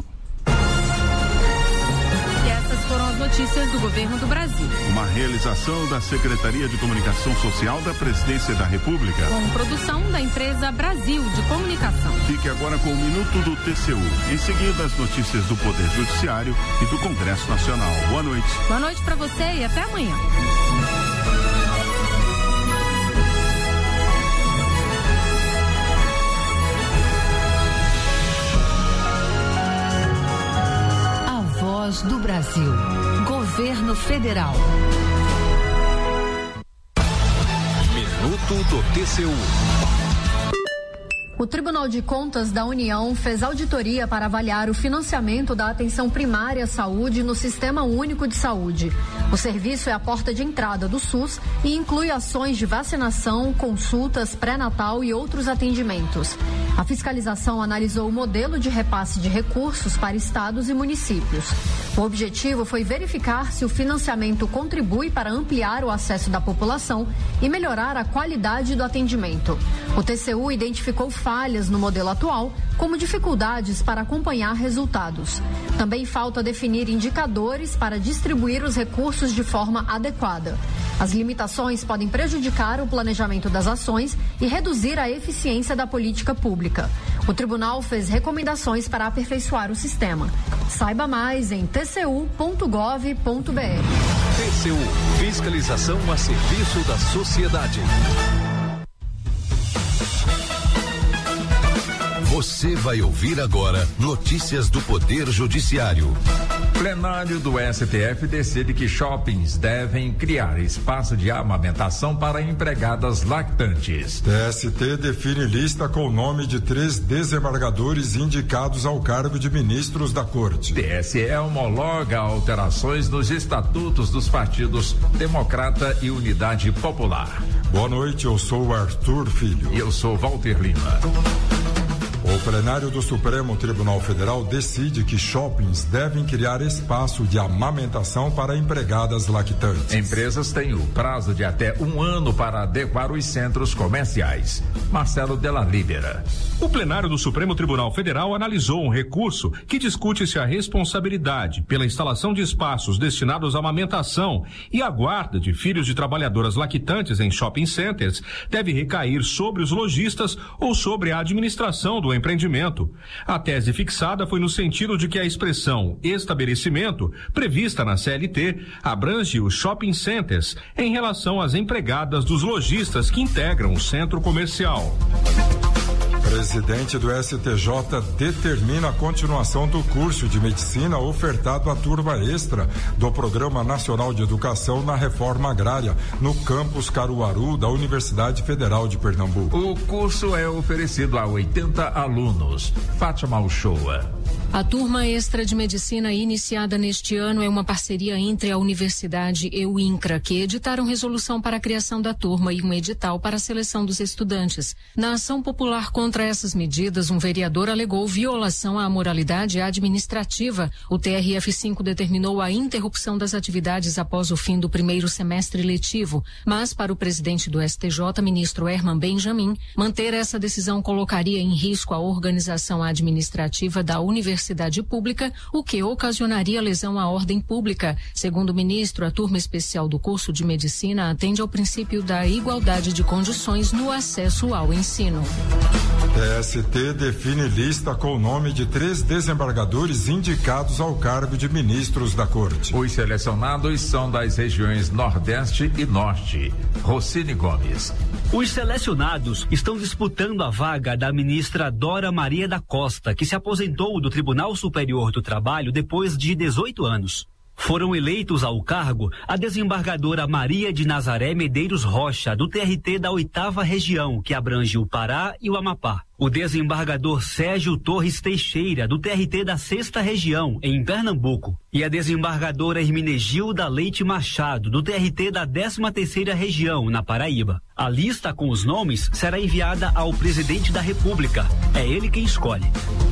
E essas foram as notícias do governo do Brasil. Uma realização da Secretaria de Comunicação Social da Presidência da República. Com produção da empresa Brasil de Comunicação. Fique agora com o Minuto do TCU. Em seguida, as notícias do Poder Judiciário e do Congresso Nacional. Boa noite. Boa noite para você e até amanhã. Voz do Brasil. Governo Federal. Minuto do TCU. O Tribunal de Contas da União fez auditoria para avaliar o financiamento da atenção primária à saúde no Sistema Único de Saúde. O serviço é a porta de entrada do SUS e inclui ações de vacinação, consultas, pré-natal e outros atendimentos. A fiscalização analisou o modelo de repasse de recursos para estados e municípios. O objetivo foi verificar se o financiamento contribui para ampliar o acesso da população e melhorar a qualidade do atendimento. O TCU identificou falhas no modelo atual, como dificuldades para acompanhar resultados. Também falta definir indicadores para distribuir os recursos de forma adequada. As limitações podem prejudicar o planejamento das ações e reduzir a eficiência da política pública. O tribunal fez recomendações para aperfeiçoar o sistema. Saiba mais em tcu.gov.br. TCU, fiscalização a serviço da sociedade. Você vai ouvir agora notícias do Poder Judiciário. Plenário do STF decide que shoppings devem criar espaço de amamentação para empregadas lactantes. TST define lista com o nome de 3 desembargadores indicados ao cargo de ministros da Corte. TSE homologa alterações nos estatutos dos partidos Democrata e Unidade Popular. Boa noite, eu sou Arthur Filho. E eu sou Walter Lima. O plenário do Supremo Tribunal Federal decide que shoppings devem criar espaço de amamentação para empregadas lactantes. Empresas têm o prazo de até 1 ano para adequar os centros comerciais. Marcelo Della Libera. O plenário do Supremo Tribunal Federal analisou um recurso que discute se a responsabilidade pela instalação de espaços destinados à amamentação e à guarda de filhos de trabalhadoras lactantes em shopping centers deve recair sobre os lojistas ou sobre a administração do empreendimento. A tese fixada foi no sentido de que a expressão estabelecimento, prevista na CLT, abrange os shopping centers em relação às empregadas dos lojistas que integram o centro comercial. Presidente do STJ determina a continuação do curso de medicina ofertado à turma extra do Programa Nacional de Educação na Reforma Agrária, no campus Caruaru da Universidade Federal de Pernambuco. O curso é oferecido a 80 alunos. Fátima Uchoa. A turma extra de medicina iniciada neste ano é uma parceria entre a Universidade e o INCRA, que editaram resolução para a criação da turma e um edital para a seleção dos estudantes. Na ação popular contra essas medidas, um vereador alegou violação à moralidade administrativa. O TRF5 determinou a interrupção das atividades após o fim do primeiro semestre letivo, mas para o presidente do STJ, ministro Herman Benjamin, manter essa decisão colocaria em risco a organização administrativa da universidade pública, o que ocasionaria lesão à ordem pública. Segundo o ministro, a turma especial do curso de medicina atende ao princípio da igualdade de condições no acesso ao ensino. TST define lista com o nome de 3 desembargadores indicados ao cargo de ministros da Corte. Os selecionados são das regiões Nordeste e Norte. Rocine Gomes. Os selecionados estão disputando a vaga da ministra Dora Maria da Costa, que se aposentou do Tribunal Superior do Trabalho depois de 18 anos. Foram eleitos ao cargo a desembargadora Maria de Nazaré Medeiros Rocha, do TRT da 8ª Região, que abrange o Pará e o Amapá. O desembargador Sérgio Torres Teixeira, do TRT da 6ª Região, em Pernambuco. E a desembargadora Hermenegilda Leite Machado, do TRT da 13ª Região, na Paraíba. A lista com os nomes será enviada ao presidente da República. É ele quem escolhe.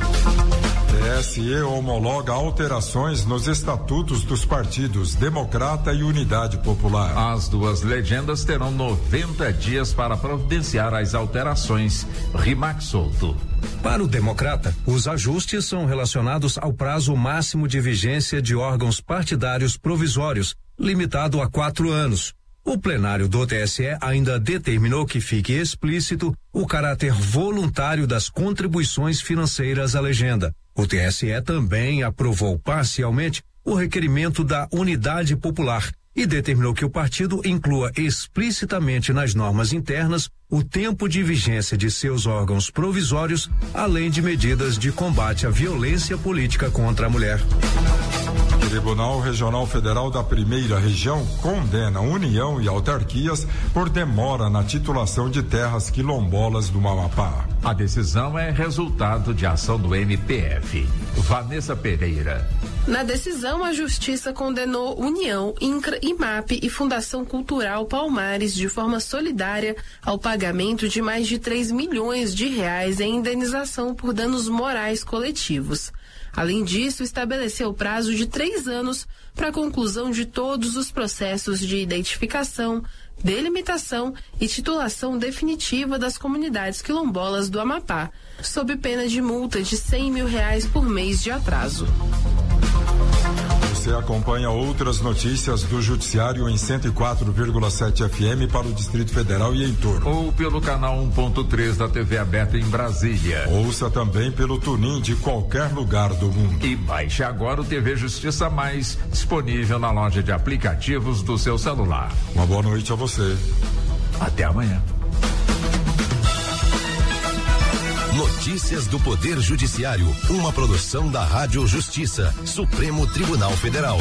TSE homologa alterações nos estatutos dos partidos Democrata e Unidade Popular. As duas legendas terão 90 dias para providenciar as alterações. Rimax Souto. Para o Democrata, os ajustes são relacionados ao prazo máximo de vigência de órgãos partidários provisórios, limitado a 4 anos. O plenário do TSE ainda determinou que fique explícito o caráter voluntário das contribuições financeiras à legenda. O TSE também aprovou parcialmente o requerimento da Unidade Popular e determinou que o partido inclua explicitamente nas normas internas o tempo de vigência de seus órgãos provisórios, além de medidas de combate à violência política contra a mulher. Tribunal Regional Federal da 1ª Região condena União e autarquias por demora na titulação de terras quilombolas do Amapá. A decisão é resultado de ação do MPF. Vanessa Pereira. Na decisão, a Justiça condenou União, INCRA, IMAP e Fundação Cultural Palmares de forma solidária ao pagamento de mais de 3 milhões de reais em indenização por danos morais coletivos. Além disso, estabeleceu prazo de 3 anos para a conclusão de todos os processos de identificação, delimitação e titulação definitiva das comunidades quilombolas do Amapá, sob pena de multa de R$100 mil por mês de atraso. Você acompanha outras notícias do Judiciário em 104,7 FM para o Distrito Federal e em torno. Ou pelo canal 1.3 da TV aberta em Brasília. Ouça também pelo TuneIn de qualquer lugar do mundo. E baixe agora o TV Justiça Mais, disponível na loja de aplicativos do seu celular. Uma boa noite a você. Até amanhã. Notícias do Poder Judiciário, uma produção da Rádio Justiça, Supremo Tribunal Federal.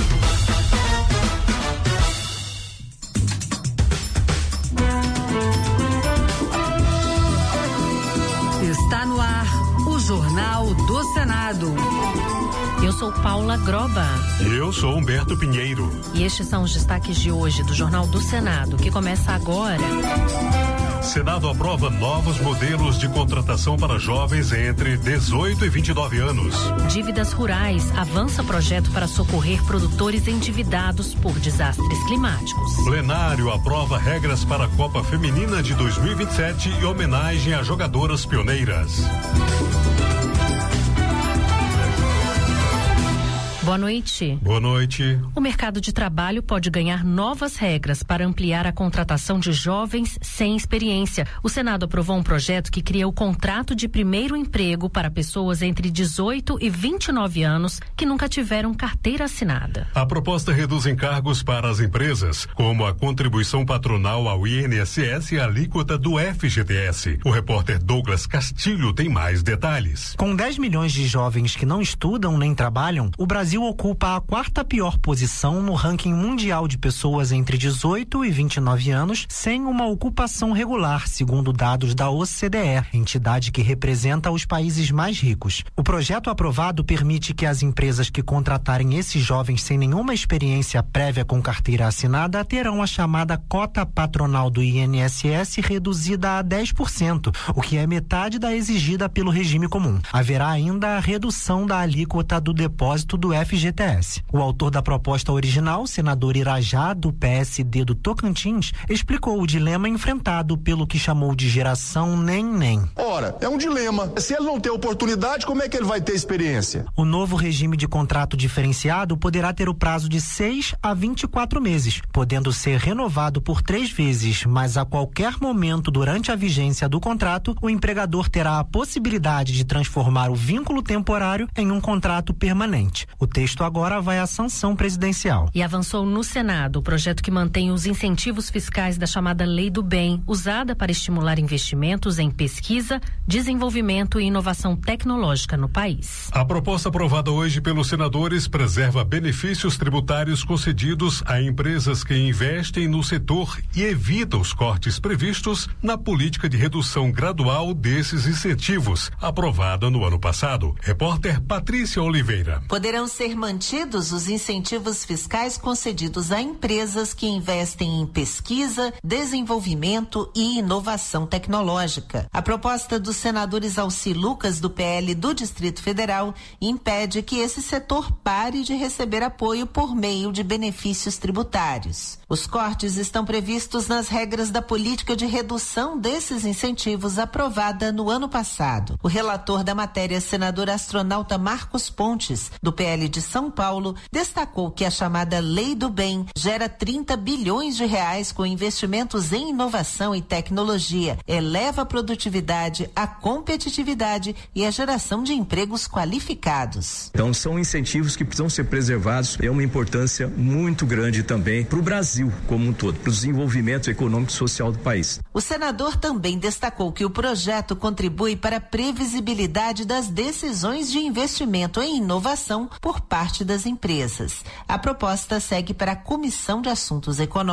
Está no ar o Jornal do Senado. Eu sou Paula Groba. E eu sou Humberto Pinheiro. E estes são os destaques de hoje do Jornal do Senado, que começa agora. Senado aprova novos modelos de contratação para jovens entre 18 e 29 anos. Dívidas Rurais avança projeto para socorrer produtores endividados por desastres climáticos. Plenário aprova regras para a Copa Feminina de 2027 e homenagem a jogadoras pioneiras. Boa noite. Boa noite. O mercado de trabalho pode ganhar novas regras para ampliar a contratação de jovens sem experiência. O Senado aprovou um projeto que cria o contrato de primeiro emprego para pessoas entre 18 e 29 anos que nunca tiveram carteira assinada. A proposta reduz encargos para as empresas, como a contribuição patronal ao INSS e a alíquota do FGTS. O repórter Douglas Castilho tem mais detalhes. Com 10 milhões de jovens que não estudam nem trabalham, o Brasil ocupa a quarta pior posição no ranking mundial de pessoas entre 18 e 29 anos sem uma ocupação regular, segundo dados da OCDE, entidade que representa os países mais ricos. O projeto aprovado permite que as empresas que contratarem esses jovens sem nenhuma experiência prévia com carteira assinada terão a chamada cota patronal do INSS reduzida a 10%, o que é metade da exigida pelo regime comum. Haverá ainda a redução da alíquota do depósito do FGTS. O autor da proposta original, senador Irajá, do PSD do Tocantins, explicou o dilema enfrentado pelo que chamou de geração nem-nem. Ora, é um dilema. Se ele não tem oportunidade, como é que ele vai ter experiência? O novo regime de contrato diferenciado poderá ter o prazo de 6 a 24 meses, podendo ser renovado por 3 vezes, mas a qualquer momento durante a vigência do contrato, o empregador terá a possibilidade de transformar o vínculo temporário em um contrato permanente. O texto agora vai à sanção presidencial. E avançou no Senado o projeto que mantém os incentivos fiscais da chamada Lei do Bem, usada para estimular investimentos em pesquisa, desenvolvimento e inovação tecnológica no país. A proposta aprovada hoje pelos senadores preserva benefícios tributários concedidos a empresas que investem no setor e evita os cortes previstos na política de redução gradual desses incentivos, aprovada no ano passado. Repórter Patrícia Oliveira. Poderão ser mantidos os incentivos fiscais concedidos a empresas que investem em pesquisa, desenvolvimento e inovação tecnológica. A proposta dos senadores Alci Lucas, do PL do Distrito Federal, impede que esse setor pare de receber apoio por meio de benefícios tributários. Os cortes estão previstos nas regras da política de redução desses incentivos aprovada no ano passado. O relator da matéria, senador astronauta Marcos Pontes, do PL de São Paulo, destacou que a chamada Lei do Bem gera 30 bilhões de reais com investimentos em inovação e tecnologia, eleva a produtividade, a competitividade e a geração de empregos qualificados. Então são incentivos que precisam ser preservados, é uma importância muito grande também para o Brasil como um todo, para o desenvolvimento econômico e social do país. O senador também destacou que o projeto contribui para a previsibilidade das decisões de investimento em inovação por parte das empresas. A proposta segue para a Comissão de Assuntos Econômicos.